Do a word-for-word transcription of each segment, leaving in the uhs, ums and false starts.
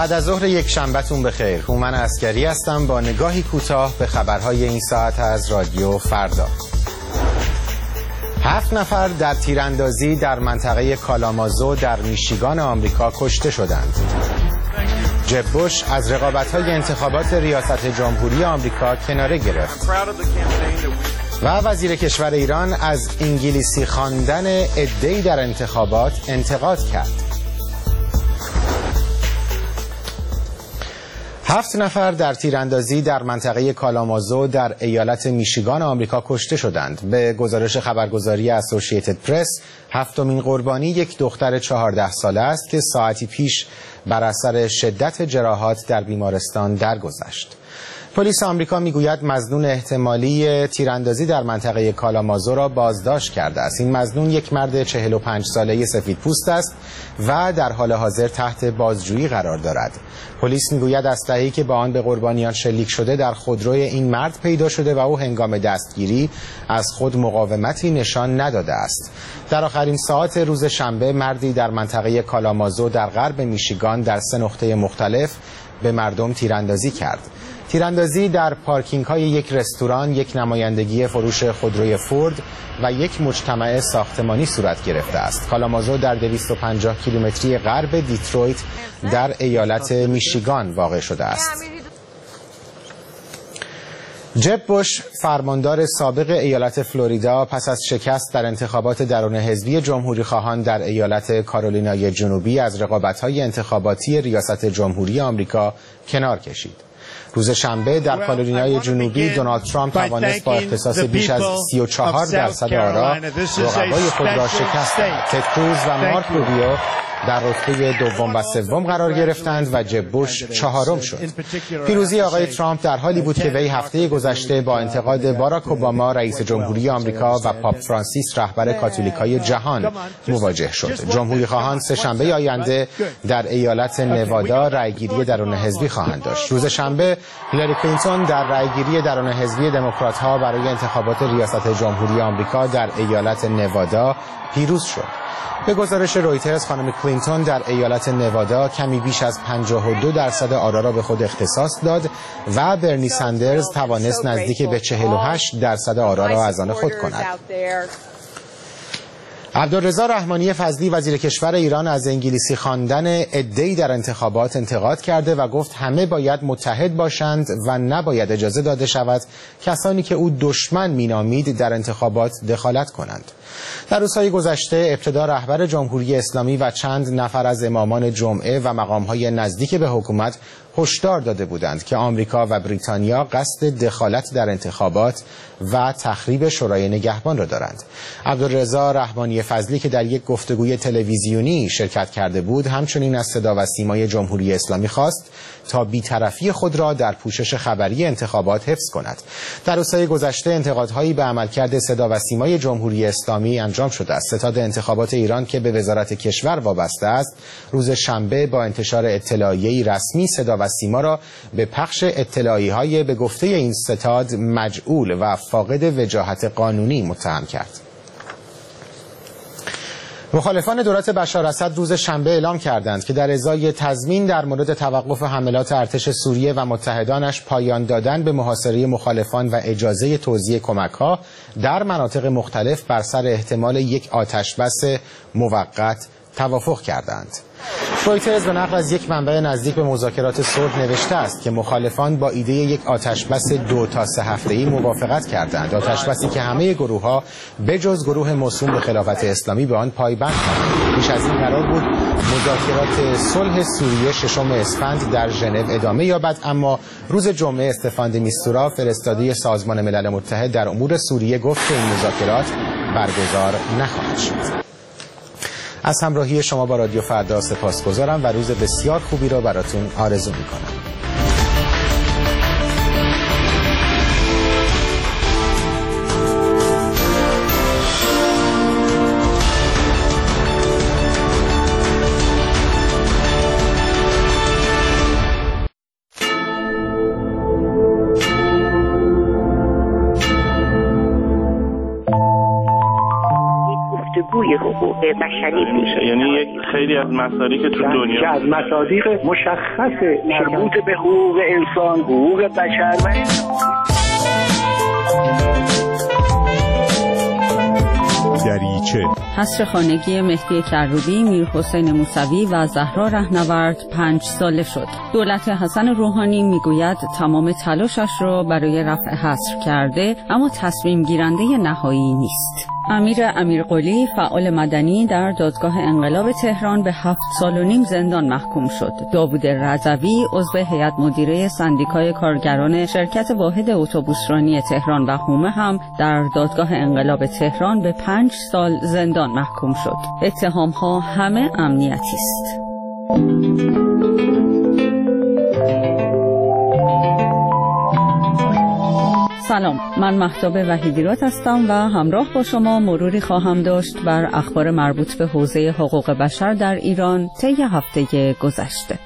بعد از ظهر یک شنبهتون بخیر. هومن عسکری هستم با نگاهی کوتاه به خبرهای این ساعت از رادیو فردا. هفت نفر در تیراندازی در منطقه کالامازو در میشیگان آمریکا کشته شدند. جب بوش از رقابت‌های انتخابات ریاست جمهوری آمریکا کناره گرفت. و وزیر کشور ایران از انگلیسی خواندن عده‌ای در انتخابات انتقاد کرد. هفت نفر در تیراندازی در منطقه کالامازو در ایالت میشیگان آمریکا کشته شدند. به گزارش خبرگزاری اسوسییتد پرس، هفتمین قربانی یک دختر چهارده ساله است که ساعتی پیش بر اثر شدت جراحات در بیمارستان درگذشت. پلیس آمریکا میگوید مظنون احتمالی تیراندازی در منطقه کالامازو را بازداشت کرده است. این مظنون یک مرد چهل و پنج ساله سفیدپوست است و در حال حاضر تحت بازجویی قرار دارد. پلیس میگوید اسلحه‌ای که با آن به قربانیان شلیک شده در خودروی این مرد پیدا شده و او هنگام دستگیری از خود مقاومتی نشان نداده است. در آخرین ساعات روز شنبه مردی در منطقه کالامازو در غرب میشیگان در سه نقطه مختلف به مردم تیراندازی کرد. تیراندازی در پارکینگ های یک رستوران، یک نمایندگی فروش خودروی فورد و یک مجتمع ساختمانی صورت گرفته است. کالامازو در دویست و پنجاه کیلومتری غرب دیترویت در ایالت میشیگان واقع شده است. جب بوش، فرماندار سابق ایالت فلوریدا، پس از شکست در انتخابات درون حزبی جمهوری خواهان در ایالت کارولینای جنوبی از رقابت‌های انتخاباتی ریاست جمهوری آمریکا کنار کشید. روز شنبه در کارولینای جنوبی دونالد ترامپ توانست با اختصاص بیش از سی و چهار درصد آرا رقبای خود را شکست دهد. تد کروز و مارک روبیو در رتبه دوم و سوم قرار گرفتند و جب بوش چهارم شد. پیروزی آقای ترامپ در حالی بود که وی هفته گذشته با انتقاد باراک اوباما رئیس جمهوری آمریکا و پاپ فرانسیس رهبر کاتولیکای جهان مواجه شد. جمهوری خواهان سه شنبه آینده در ایالت نوادا رأیگیری درون حزبی خواهند داشت. روز شنبه هیلاری کلینتون در رأیگیری درون حزبی دموکرات‌ها برای انتخابات ریاست جمهوری آمریکا در ایالت نوادا پیروز شد. به گزارش رویترز، خانم کلینتون در ایالت نوادا کمی بیش از پنجاه و دو درصد آرا را به خود اختصاص داد و برنی سندرز توانست نزدیک به چهل و هشت درصد آرا را از آن خود کند. عبدالرضا رحمانی فضلی وزیر کشور ایران از انگلیسی خواندن عده‌ای در انتخابات انتقاد کرده و گفت همه باید متحد باشند و نباید اجازه داده شود کسانی که او دشمن مینامید در انتخابات دخالت کنند. در روزهای گذشته ابتدا رهبر جمهوری اسلامی و چند نفر از امامان جمعه و مقامهای نزدیک به حکومت هشدار داده بودند که آمریکا و بریتانیا قصد دخالت در انتخابات و تخریب شورای نگهبان را دارند. عبدالرضا رحمانی فضلی که در یک گفتگوی تلویزیونی شرکت کرده بود، همچنین از صدا و سیمای جمهوری اسلامی خواست تا بی‌طرفی خود را در پوشش خبری انتخابات حفظ کند. در روزهای گذشته انتقادهایی به عملکرد صدا و سیمای جمهوری اسلامی انجام شده است. ستاد انتخابات ایران که به وزارت کشور وابسته است، روز شنبه با انتشار اطلاعیه‌ای رسمی صدا و سیما را به پخش اطلاعیه‌های به گفته این ستاد مجعول و فاقد وجاهت قانونی متهم کرد. مخالفان دولت بشار اسد روز شنبه اعلام کردند که در ازای تضمین در مورد توقف حملات ارتش سوریه و متحدانش پایان دادن به محاصره مخالفان و اجازه توزیع کمک‌ها در مناطق مختلف بر سر احتمال یک آتشبس موقت توافق کردند. رویترز به نقل از یک منبع نزدیک به مذاکرات صلح نوشته است که مخالفان با ایده یک آتشبس دو تا سه هفته‌ای موافقت کردند. آتشبسی که همه گروه‌ها بجز گروه موسوم به خلافت اسلامی به آن پایبند کنند. پیش از این قرار بود مذاکرات صلح سوریه ششم اسفند در ژنو ادامه یابد، اما روز جمعه استفان د میستورا فرستاده سازمان ملل متحد در امور سوریه گفت که این مذاکرات برگزار نخواهد شد. از همراهی شما با رادیو فردا سپاسگزارم و روز بسیار خوبی را براتون آرزو میکنم. جوی حقوق بشری میشه. یعنی یک خیلی از مسائلی که تو دنیا که از مصادیق مشخص مربوط به حقوق انسان، حقوق بشر و دریچه حصر خانگی مهدی کروبی، میرحسین موسوی و زهرا رهنورد پنج ساله شد. دولت حسن روحانی میگوید تمام تلاشش را برای رفع حصر کرده، اما تصمیم گیرنده نهایی نیست. امیر امیرقلی، فعال مدنی، در دادگاه انقلاب تهران به هفت سال و نیم زندان محکوم شد. داوود رضوی، عضو هیئت مدیره سندیکای کارگران شرکت واحد اتوبوسرانی تهران و حومه هم در دادگاه انقلاب تهران به پنج سال زندان محکوم شد. اتهام‌ها همه امنیتی است. سلام، من مهتاب وحیدیراد هستم و همراه با شما مروری خواهم داشت بر اخبار مربوط به حوزه حقوق بشر در ایران طی هفته گذشته.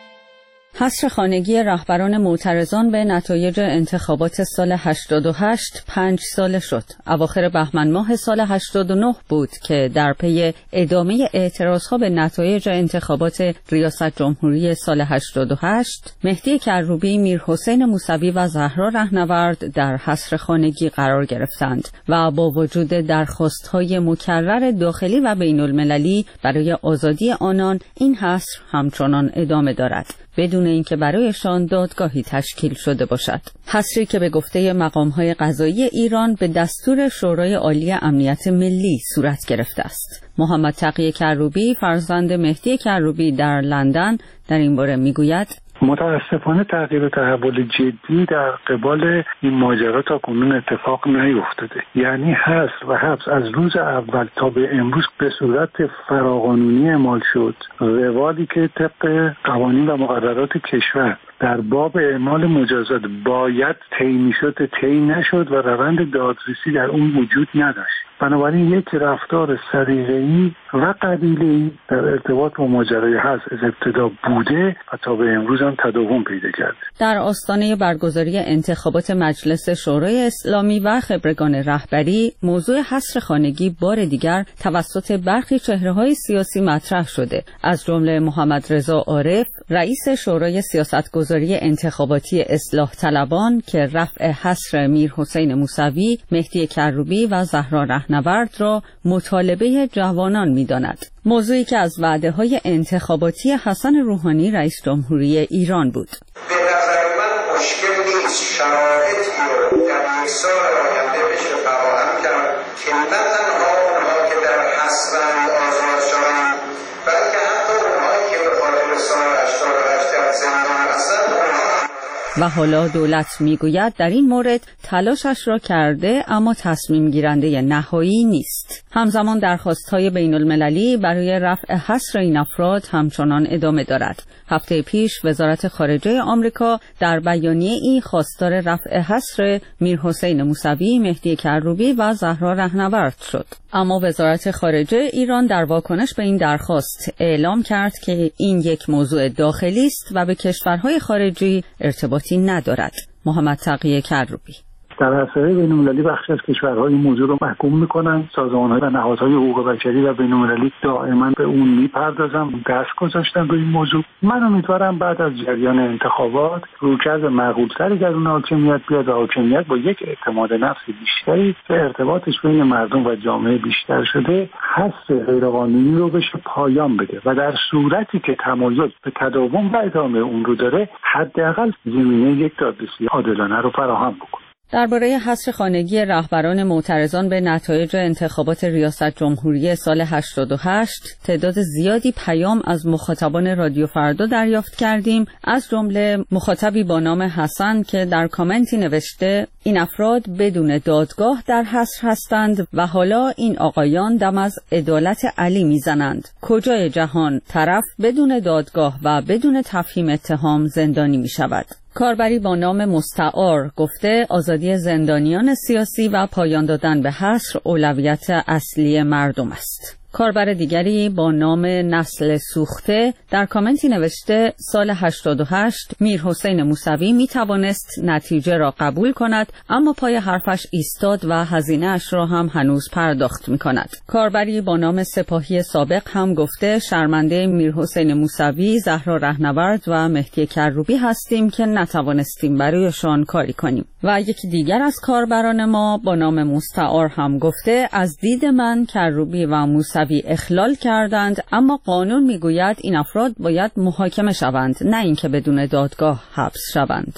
حصر خانگی رهبران معترضان به نتایج انتخابات سال هشتاد و هشت پنج ساله شد. اواخر بهمن ماه سال هشتاد و نه بود که در پی ادامه اعتراضها به نتایج انتخابات ریاست جمهوری سال هشتاد و هشت، مهدی کروبی، میرحسین موسوی و زهرا رهنورد در حصر خانگی قرار گرفتند و با وجود درخواست‌های مکرر داخلی و بین‌المللی برای آزادی آنان، این حصر همچنان ادامه دارد بدون اینکه برایشان دادگاهی تشکیل شده باشد. حصری که به گفته مقام‌های قضایی ایران به دستور شورای عالی امنیت ملی صورت گرفته است. محمد تقی کروبی، فرزند مهدی کروبی، در لندن در این باره میگوید: متاسفانه تغییر و تحول جدی در قبال این ماجرا تا کنون اتفاق نیفتاده. یعنی حصر و حبس از روز اول تا به امروز به صورت فراقانونی اعمال شد. روالی که طبق قوانین و مقررات کشور در باب اعمال مجازات باید طی میشد طی نشد و روند دادرسی در اون وجود نداشت. بنابراین یک رفتار سریعی و قبیله‌ای در ارتباط با ماجرای حصر از ابتدا بوده و تا به امروز هم تداوم پیدا کرده. در آستانه برگزاری انتخابات مجلس شورای اسلامی و خبرگان رهبری، موضوع حصر خانگی بار دیگر توسط برخی چهره‌های سیاسی مطرح شده، از جمله محمد رضا عارف، رئیس شورای سیاستگذاری انتخاباتی اصلاح طلبان، که رفع حصر میرحسین موسوی، مهدی کروبی و زهرا رهنورد را مطالبه جوانان می‌داند. موضوعی که از وعده‌های انتخاباتی حسن روحانی رئیس جمهوری ایران بود. به نظر من مشکل نیست، شرایطی رو در یک سال آینده بشه فراهم کرد که نه تنها اونها که در حصرند آزاد شوند، بلکه حتی اونهایی که به خاطر سال هشتاد و هشت در زندان هستند اونها. و حالا دولت میگوید در این مورد تلاشش را کرده، اما تصمیم گیرنده نهایی نیست. همزمان درخواست‌های بین‌المللی برای رفع حصر این افراد همچنان ادامه دارد. هفته پیش وزارت خارجه آمریکا در بیانیه‌ای خواستار رفع حصر میرحسین موسوی، مهدی کروبی و زهرا رهنورد شد. اما وزارت خارجه ایران در واکنش به این درخواست اعلام کرد که این یک موضوع داخلی است و به کشورهای خارجی ارتباطی ندارد. محمد تقی کروبی: در عرصه بین‌المللی بخشی از کشورها این موضوع رو محکوم میکنن. سازمان‌ها و نهادهای حقوق بشری و بین‌المللی دائما به اون میپردازن، دست گذاشتن روی این موضوع. من امیدوارم بعد از جریان انتخابات رویکرد معقول‌تری در اون حاکمیت بیاد و حاکمیت با یک اعتماد نفس بیشتری که ارتباطش بین مردم و جامعه بیشتر شده، حصر غیرقانونی رو بشه پایان بده و در صورتی که تمایز به تداوم و ادامه اون رو داره، حداقل زمینه یک دادرسی عادلانه رو فراهم بکنه. درباره حصر خانگی رهبران معترضان به نتایج انتخابات ریاست جمهوری سال هشتاد و هشت تعداد زیادی پیام از مخاطبان رادیو فردا دریافت کردیم، از جمله مخاطبی با نام حسن که در کامنتی نوشته: این افراد بدون دادگاه در حصر هستند و حالا این آقایان دم از عدالت علی میزنند. کجای جهان طرف بدون دادگاه و بدون تفهیم اتهام زندانی می شود؟ کاربری با نام مستعار گفته آزادی زندانیان سیاسی و پایان دادن به حصر اولویت اصلی مردم است. کاربر دیگری با نام نسل سوخته در کامنتی نوشته سال هشتاد و هشت میر حسین موسوی می توانست نتیجه را قبول کند، اما پای حرفش ایستاد و هزینه اش را هم هنوز پرداخت می کند. کاربری با نام سپاهی سابق هم گفته شرمنده میر حسین موسوی، زهرا رهنورد و مهدی کروبی هستیم که نتوانستیم برایشان کاری کنیم. و یکی دیگر از کاربران ما با نام مستعار هم گفته از دید من کروبی و موسوی اخلال کردند، اما قانون میگوید این افراد باید محاکمه شوند، نه اینکه بدون دادگاه حبس شوند.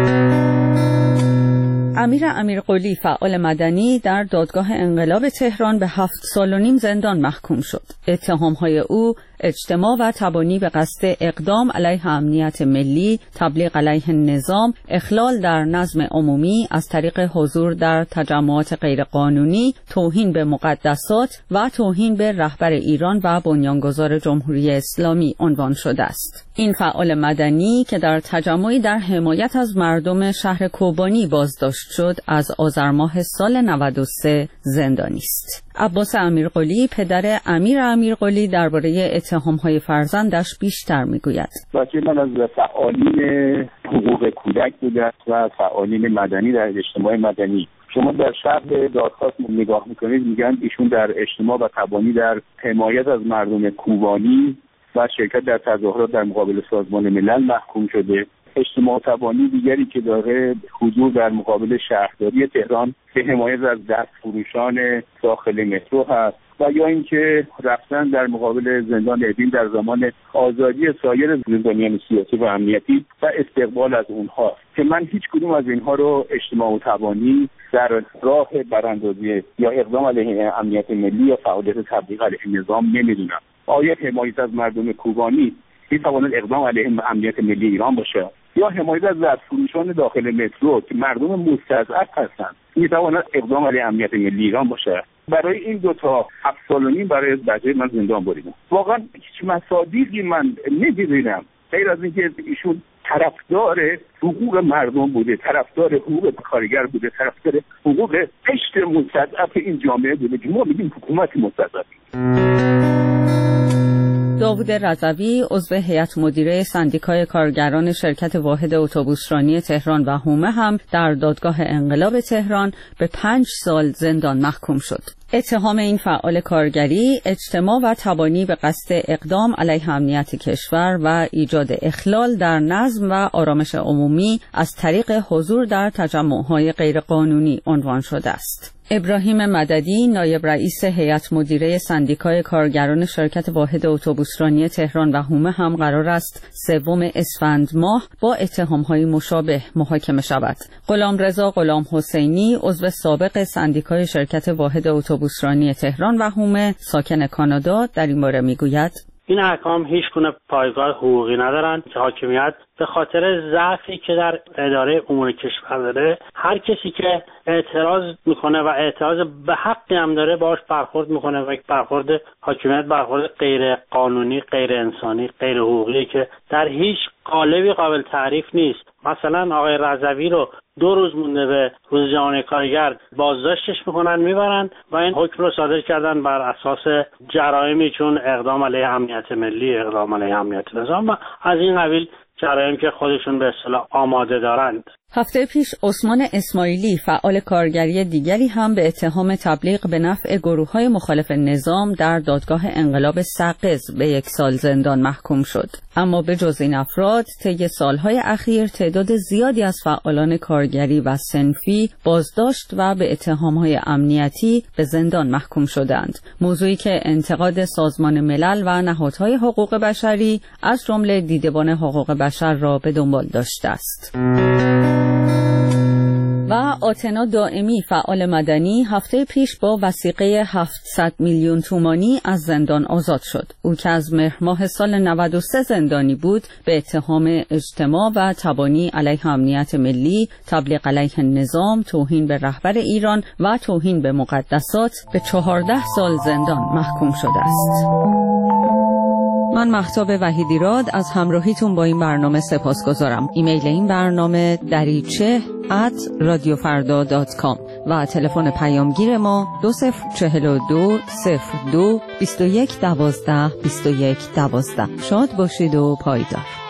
امیر امیرقلی فعال مدنی در دادگاه انقلاب تهران به هفت سال و نیم زندان محکوم شد. اتهام‌های او اجتماع و تبانی به قصد اقدام علیه امنیت ملی، تبلیغ علیه نظام، اخلال در نظم عمومی از طریق حضور در تجمعات غیرقانونی، توهین به مقدسات و توهین به رهبر ایران و بنیانگذار جمهوری اسلامی عنوان شده است. این فعال مدنی که در تجمعی در حمایت از مردم شهر کوبانی بازداشت شد، از آذر ماه سال نود و سه زندانی است. عباس امیرقلی پدر امیر امیرقلی درباره اتهام‌های فرزندش بیشتر میگوید. بچه من از فعالین حقوق کودک بوده و فعالین مدنی در اجتماع مدنی. شما در شهر دادخواست نگاه میکنید میگن ایشون در اجتماع و تبانی در حمایت از مردم کوبانی و شرکت در تظاهرات در مقابل سازمان ملل محکوم شده. اجتماع تبانی دیگری که داره حضور در مقابل شهرداری تهران به حمایت از دست فروشان داخل مترو هست و یا اینکه رفتن در مقابل زندان ادین در زمان آزادی سایر زندانیان سیاسی و امنیتی و استقبال از اونها، که من هیچ کدوم از اینها رو اجتماع تبانی در راه براندازی یا اقدام علیه امنیت ملی یا فعالیت تبلیغ علیه نظام نمیدونم. آیا حمایت از مردم کوبانی میتواند اقدام علیه امنیت ملی ایران باشه یا حمایت از دستفروشان داخل مترو که مردم مستضعف هستند میتواند اقدام علیه امنیت ملی ایران باشه؟ برای این دو تا هفت سال و نیم برای بچه من زندان بریدم. واقعا هیچ مصادیقی من نمی‌بینم غیر از اینکه ایشون طرفدار حقوق مردم بوده، طرفدار حقوق کارگر بوده، طرفدار حقوق قشر مستضعف این جامعه بوده که ما میگیم حکومت مستضعفی. داوود رضوی عضو هیئت مدیره سندیکای کارگران شرکت واحد اتوبوسرانی تهران و حومه هم در دادگاه انقلاب تهران به پنج سال زندان محکوم شد. اتهام این فعال کارگری اجتماع و تبانی به قصد اقدام علیه امنیت کشور و ایجاد اخلال در نظم و آرامش عمومی از طریق حضور در تجمع‌های غیرقانونی عنوان شده است. ابراهیم مددی نایب رئیس هیئت مدیره سندیکای کارگران شرکت واحد اتوبوسرانی تهران و حومه هم قرار است سوم اسفند ماه با اتهام‌های مشابه محاکمه شود. غلامرضا غلام حسینی عضو سابق سندیکای شرکت واحد اتوبوسرانی تهران و حومه ساکن کانادا در این باره میگوید: این احکام هیچ گونه پایگاه حقوقی ندارند که حاکمیت به خاطر ضعفی که در اداره امور کشور داره هر کسی که اعتراض میکنه و اعتراض به حقی هم داره باهاش برخورد میکنه و یک برخورد حاکمیت برخورد غیر قانونی، غیر انسانی، غیر حقوقی که در هیچ قالبی قابل تعریف نیست. مثلا آقای رضوی رو دو روز مونده به روز جهانی کارگر بازداشتش میکنن میبرن و این حکم رو صادر کردن بر اساس جرائمی چون اقدام علیه امنیت ملی، اقدام علیه امنیت نظام و از این قبیل جرایم که خودشون به اصطلاح آماده دارند. هفته پیش عثمان اسماعیلی فعال کارگری دیگری هم به اتهام تبلیغ به نفع گروه‌های مخالف نظام در دادگاه انقلاب سقز به یک سال زندان محکوم شد. اما به جز این افراد طی سالهای اخیر تعداد زیادی از فعالان کارگری و صنفی بازداشت و به اتهام‌های امنیتی به زندان محکوم شدند. موضوعی که انتقاد سازمان ملل و نهادهای حقوق بشری از جمله دیدبان حقوق بشر را به دنبال داشته است. و آتنا دائمی فعال مدنی هفته پیش با وثیقه هفتصد میلیون تومانی از زندان آزاد شد. او که از مهر ماه سال نود و سه زندانی بود به اتهام اجتماع و تبانی علیه امنیت ملی، تبلیغ علیه نظام، توهین به رهبر ایران و توهین به مقدسات به چهارده سال زندان محکوم شده است. من مهتاب وحیدیراد از همراهیتون با این برنامه سپاسگزارم. ایمیل این برنامه دریچه ات رادیو فردا دات کام و تلفن پیامگیر ما دو صفر چهل و دو صفر دو بیست و یک دوازده بیست و یک دوازده. شاد باشید و پایدار.